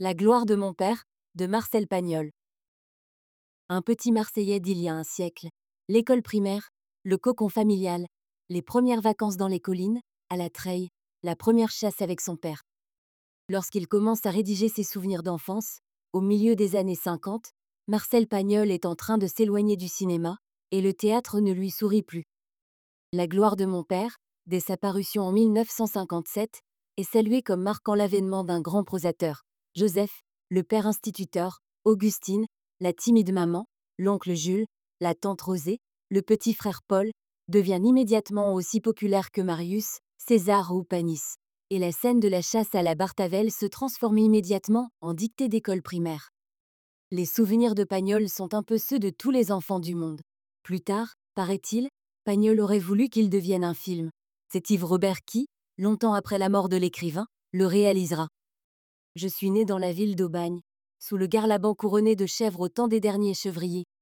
La gloire de mon père, de Marcel Pagnol. Un petit Marseillais d'il y a un siècle. L'école primaire, le cocon familial, les premières vacances dans les collines, à la treille, la première chasse avec son père. Lorsqu'il commence à rédiger ses souvenirs d'enfance, au milieu des années 50, Marcel Pagnol est en train de s'éloigner du cinéma, et le théâtre ne lui sourit plus. La gloire de mon père, dès sa parution en 1957, est saluée comme marquant l'avènement d'un grand prosateur. Joseph, le père instituteur, Augustine, la timide maman, l'oncle Jules, la tante Rosée, le petit frère Paul, deviennent immédiatement aussi populaires que Marius, César ou Panis. Et la scène de la chasse à la Bartavelle se transforme immédiatement en dictée d'école primaire. Les souvenirs de Pagnol sont un peu ceux de tous les enfants du monde. Plus tard, paraît-il, Pagnol aurait voulu qu'il devienne un film. C'est Yves Robert qui, longtemps après la mort de l'écrivain, le réalisera. Je suis né dans la ville d'Aubagne, sous le garlaban couronné de chèvres au temps des derniers chevriers.